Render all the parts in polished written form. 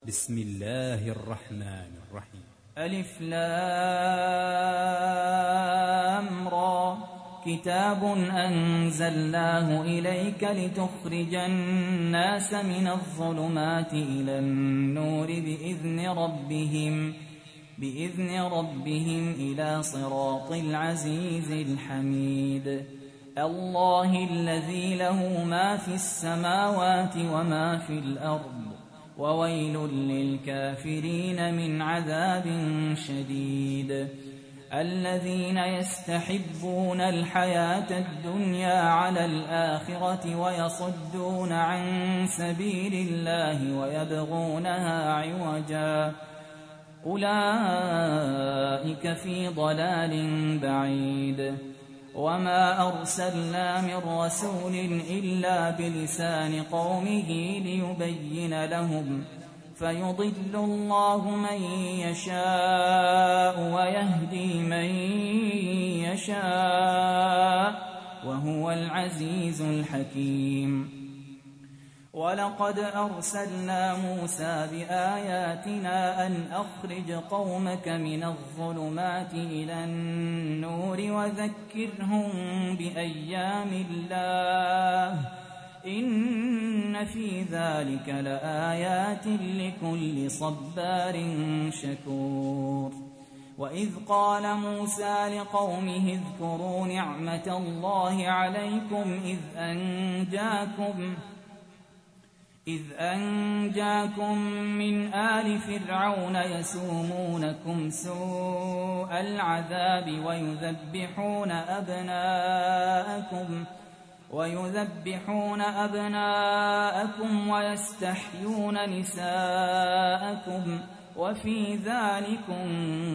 بسم الله الرحمن الرحيم. ألف لام را كتاب أنزلناه إليك لتخرج الناس من الظلمات إلى النور بإذن ربهم إلى صراط العزيز الحميد. الله الذي له ما في السماوات وما في الأرض وويل للكافرين من عذاب شديد. الذين يستحبون الحياة الدنيا على الآخرة ويصدون عن سبيل الله ويبغونها عوجا أولئك في ضلال بعيد. وما أرسلنا من رسول إلا بلسان قومه ليبين لهم فيضل الله من يشاء ويهدي من يشاء وهو العزيز الحكيم. ولقد أرسلنا موسى بآياتنا أن أخرج قومك من الظلمات إلى النور وذكرهم بأيام الله إن في ذلك لآيات لكل صبار شكور. وإذ قال موسى لقومه اذكروا نعمة الله عليكم إذ أنجاكم من آل فرعون يسومونكم سوء العذاب ويذبحون أبناءكم ويستحيون نساءكم وفي ذلكم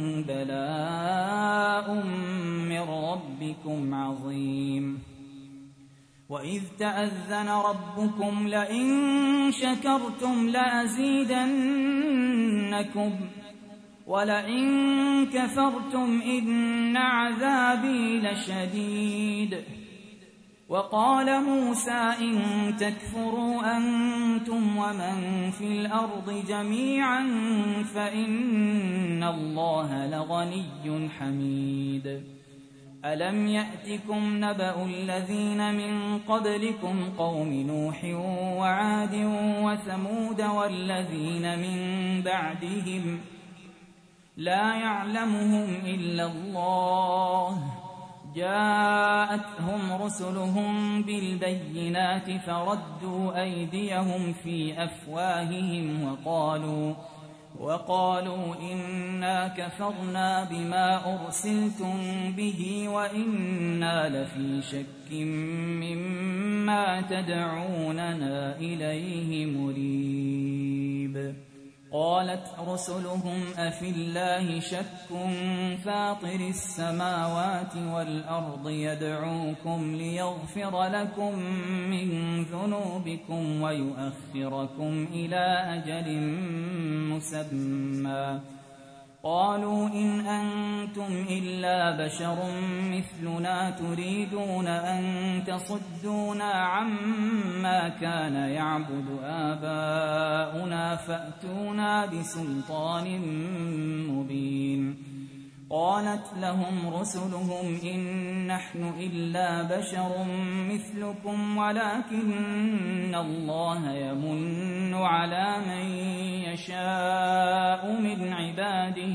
بلاء من ربكم عظيم. وإذ تأذن ربكم لئن شكرتم لأزيدنكم ولئن كفرتم إن عذابي لشديد. وقال موسى إن تكفروا أنتم ومن في الأرض جميعا فإن الله لغني حميد. ألم يأتكم نبأ الذين من قبلكم قوم نوح وعاد وثمود والذين من بعدهم لا يعلمهم إلا الله جاءتهم رسلهم بالبينات فردوا أيديهم في أفواههم وقالوا إنا كفرنا بما أرسلتم به وإنا لفي شك مما تدعوننا إليه مريب. قالت رسلهم أفي الله شك فاطر السماوات والأرض يدعوكم ليغفر لكم من ذنوبكم ويؤخركم إلى أجل مسمى. قالوا إن أنتم إلا بشر مثلنا تريدون أن تصدونا عما كان يعبد آباؤنا فأتونا بسلطان مبين. قالت لهم رسلهم إن نحن إلا بشر مثلكم ولكن الله يمن على من يشاء من عباده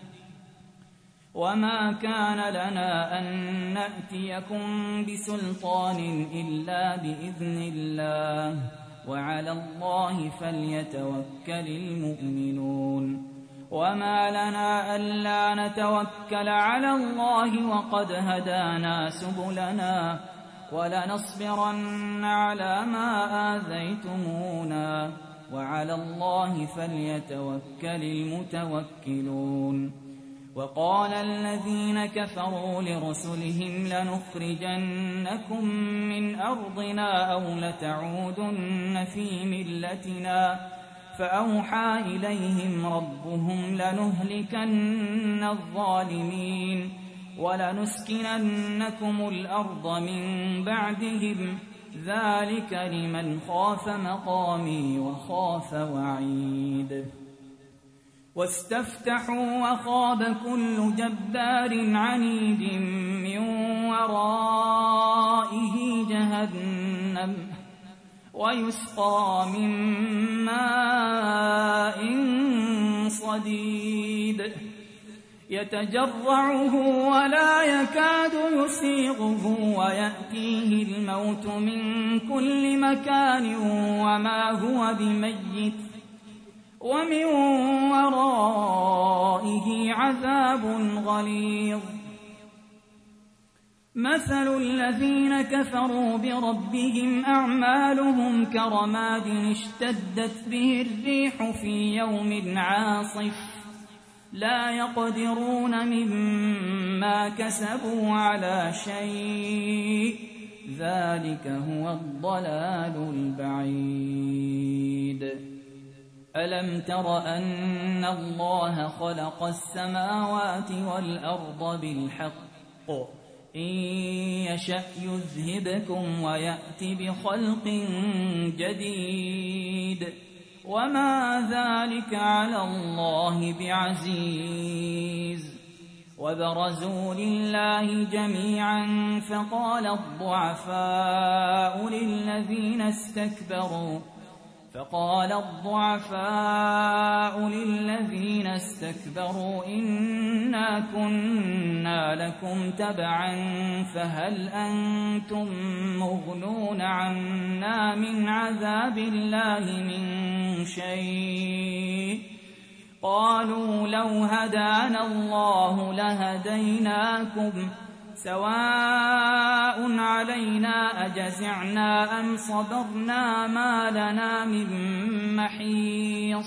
وما كان لنا أن نأتيكم بسلطان إلا بإذن الله وعلى الله فليتوكل المؤمنون. وما لنا ألا نتوكل على الله وقد هدانا سبلنا ولنصبرن على ما آذيتمونا وعلى الله فليتوكل المتوكلون. وقال الذين كفروا لرسلهم لنخرجنكم من أرضنا أو لتعودن في ملتنا فأوحى إليهم ربهم لنهلكن الظالمين ولنسكننكم الأرض من بعدهم ذلك لمن خاف مقامي وخاف وعيد. واستفتحوا وخاب كل جبار عنيد من ورائه جهنم ويسقى من ماء صديد يتجرعه ولا يكاد يسيغه ويأتيه الموت من كل مكان وما هو بميت ومن ورائه عذاب غليظ مثل الذين كفروا بربهم أعمالهم كرماد اشتدت به الريح في يوم عاصف لا يقدرون مما كسبوا على شيء ذلك هو الضلال البعيد ألم تر أن الله خلق السماوات والأرض بالحق إن يشأ يذهبكم ويأت بخلق جديد وما ذلك على الله بعزيز وبرزوا لله جميعا فقال الضعفاء للذين استكبروا إنا كنا لكم تبعا فهل أنتم مغنون عنا من عذاب الله من شيء قالوا لو هدانا الله لهديناكم سواء علينا أجزعنا أم صبرنا ما لنا من محيص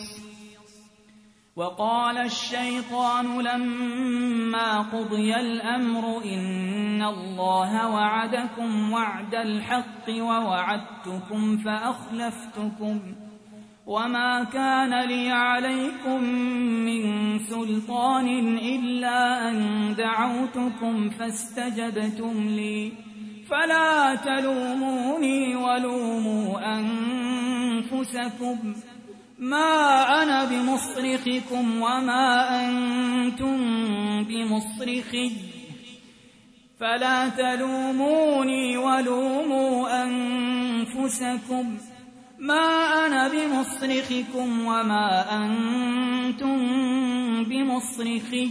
وقال الشيطان لما قضي الأمر إن الله وعدكم وعد الحق ووعدتكم فأخلفتكم وما كان لي عليكم من سلطان إلا أن دعوتكم فاستجبتم لي فلا تلوموني ولوموا أنفسكم ما أنا بمصرخكم وما أنتم بمصرخي فلا تلوموني ولوموا أنفسكم ما أنا بمصرخكم وما أنتم بمصرخي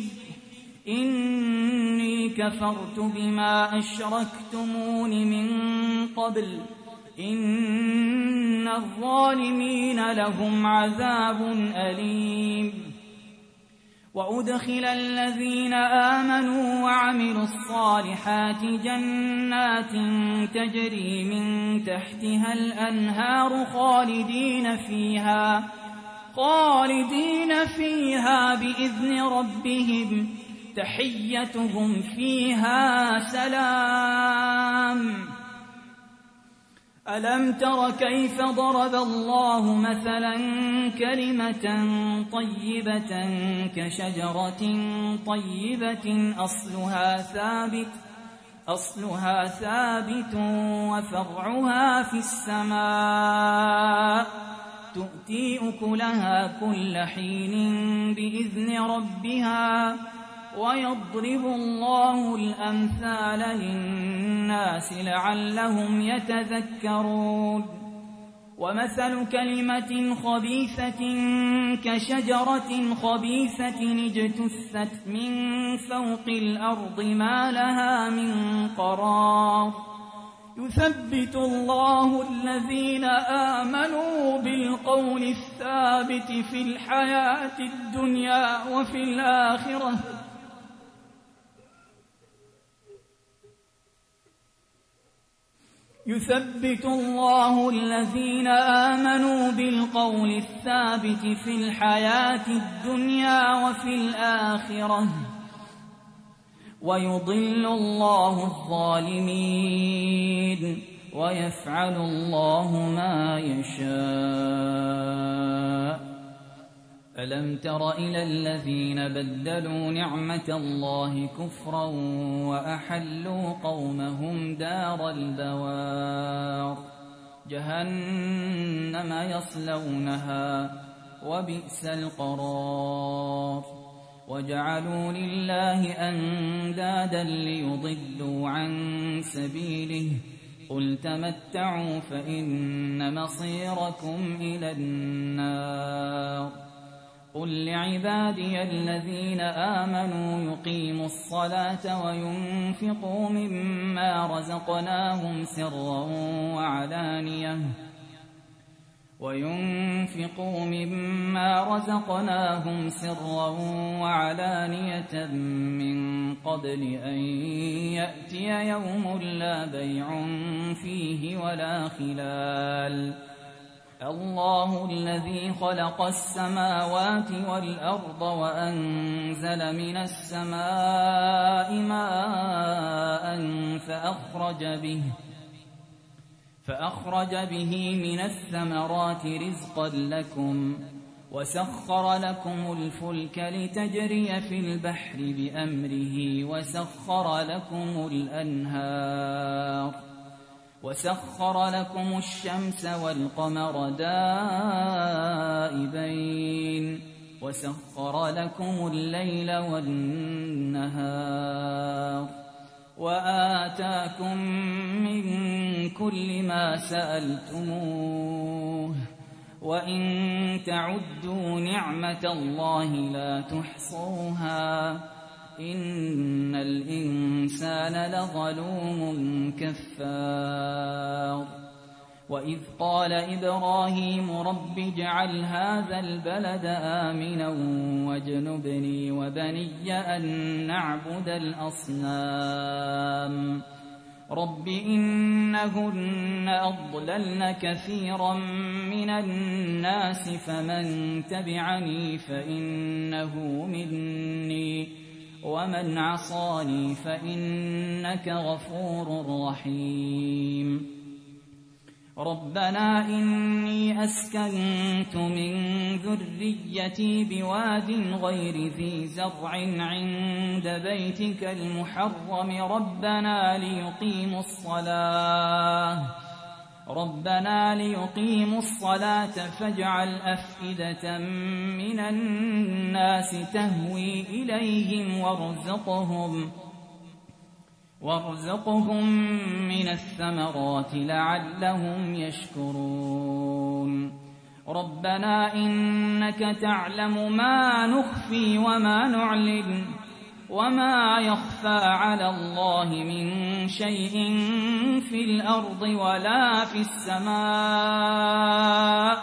إني كفرت بما أشركتمون من قبل إن الظالمين لهم عذاب أليم وأدخل الذين آمنوا وعملوا الصالحات جنات تجري من تحتها الأنهار خالدين فيها بإذن ربهم تحيتهم فيها سلام ألم تر كيف ضرب الله مثلا كلمة طيبة كشجرة طيبة أصلها ثابت وفرعها في السماء تؤتي أكلها كل حين بإذن ربها ويضرب الله الأمثال للناس لعلهم يتذكرون ومثل كلمة خبيثة كشجرة خبيثة اجتثت من فوق الأرض ما لها من قرار يثبت الله الذين آمنوا بالقول الثابت في الحياة الدنيا وفي الآخرة يثبت الله الذين آمنوا بالقول الثابت في الحياة الدنيا وفي الآخرة ويضل الله الظالمين ويفعل الله ما يشاء ألم تر إلى الذين بدلوا نعمة الله كفرا وأحلوا قومهم دار البوار جهنم يصلونها وبئس القرار. وجعلوا لله أندادا ليضلوا عن سبيله قل تمتعوا فإن مصيركم إلى النار. قل لعبادي الذين آمنوا يقيموا الصلاة وينفقوا مما رزقناهم سرا وعلانية من قبل أن يأتي يوم لا بيع فيه ولا خلال. الله الذي خلق السماوات والأرض وأنزل من السماء ماء فأخرج به من الثمرات رزقا لكم وسخر لكم الفلك لتجري في البحر بأمره وسخر لكم الشمس والقمر دائبين وسخر لكم الليل والنهار وآتاكم من كل ما سألتموه وإن تعدوا نعمة الله لا تحصوها إن الإنسان لظلوم كفار. وإذ قال إبراهيم رب اجعل هذا البلد آمنا واجنبني وبني أن نعبد الأصنام. رب إنهن أضللن كثيرا من الناس فمن تبعني فإنه مني ومن عصاني فإنك غفور رحيم. ربنا إني أسكنت من ذريتي بواد غير ذي زرع عند بيتك المحرم ربنا ليقيموا الصلاة فاجعل أفئدة من الناس تهوي إليهم وارزقهم من الثمرات لعلهم يشكرون. ربنا إنك تعلم ما نخفي وما نعلن وما يخفى على الله من شيء في الأرض ولا في السماء.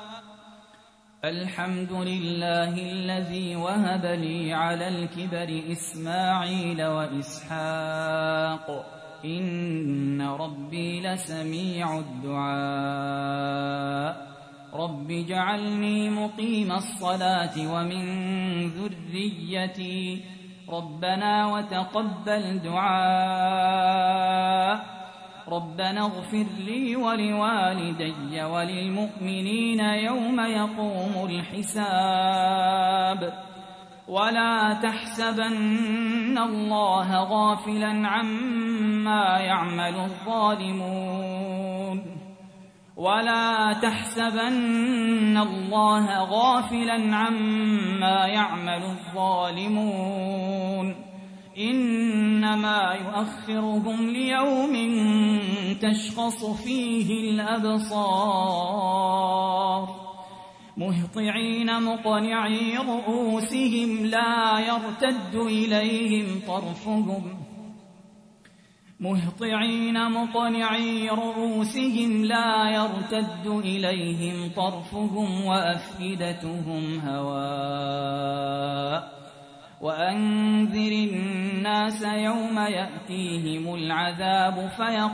الحمد لله الذي وهب لي على الكبر إسماعيل وإسحاق إن ربي لسميع الدعاء. رب اجعلني مقيم الصلاة ومن ذريتي ربنا وتقبل دعاء. ربنا اغفر لي ولوالدي وللمؤمنين يوم يقوم الحساب. ولا تحسبن الله غافلا عما يعمل الظالمون إنما يؤخرهم ليوم تشخص فيه الأبصار مهطعين مقنعي رؤوسهم لا يرتد إليهم طرفهم وأفئدتهم هواء. وأنذر الناس يوم يأتيهم العذاب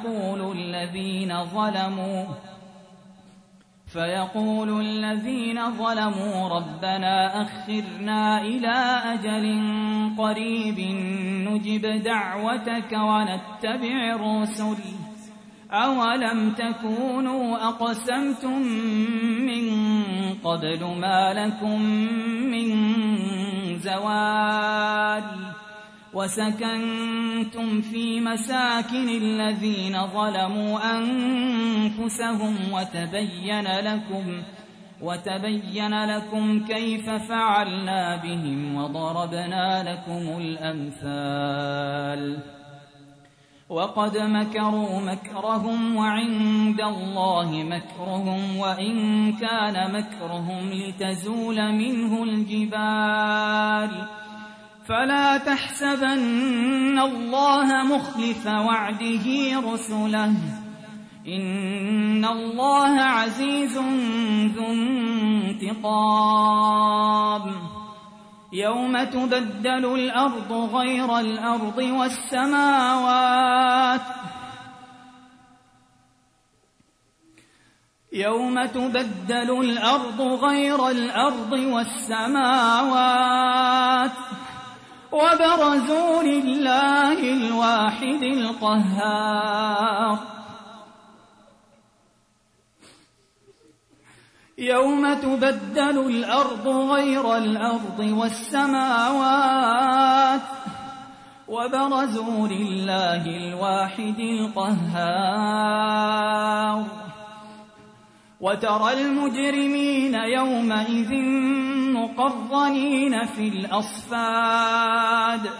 فيقول الذين ظلموا ربنا أخرنا إلى أجل قريب نجب دعوتك ونتبع الرسل أولم تكونوا أقسمتم من قبل ما لكم من زوال وسكنتم في مساكن الذين ظلموا أنفسهم وتبين لكم كيف فعلنا بهم وضربنا لكم الأمثال وقد مكروا مكرهم وعند الله مكرهم وإن كان مكرهم لتزول منه الجبال فلا تحسبن الله مخلف وعده رسله إن الله عزيز ذو انتقام يوم تبدل الأرض غير الأرض والسماوات يوم تبدل الأرض غير الأرض والسماوات وبرزوا لله الواحد القهار يوم تبدل الأرض غير الأرض والسماوات وبرزوا لله الواحد القهار وترى المجرمين يومئذ مقرنين في الأصفاد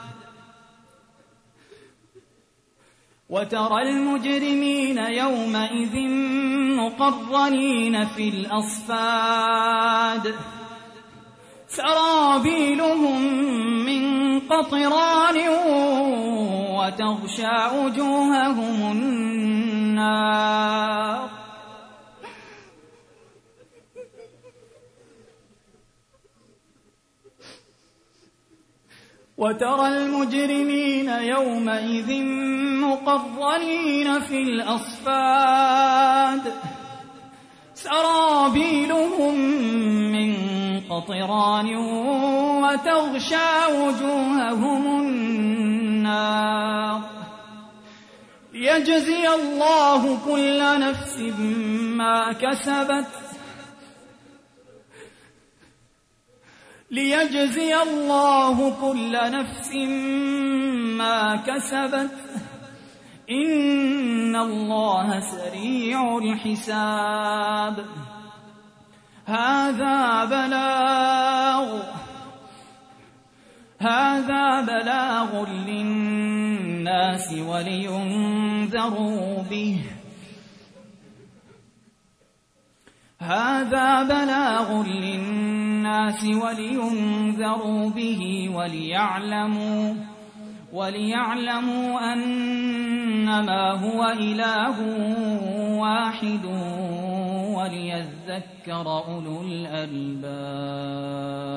وترى المجرمين يومئذ مقرنين في الأصفاد سرابيلهم من قطران وتغشى وجوههم النار وترى المجرمين يومئذ مقرنين في الأصفاد سرابيلهم من قطران وتغشى وجوههم النار ليجزي الله كل نفس ما كسبت ليجزي الله كل نفس ما كسبت إن الله سريع الحساب هذا بلاغ للناس ولينذروا به هذا بلاغ للناس ولينذروا به وليعلموا أنما هو إله واحد وليذكر أولو الألباب